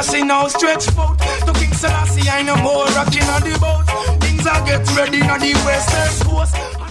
Selassie now stretch out. To King Selassie I no more rocking on the boat. Things are get ready on the western coast.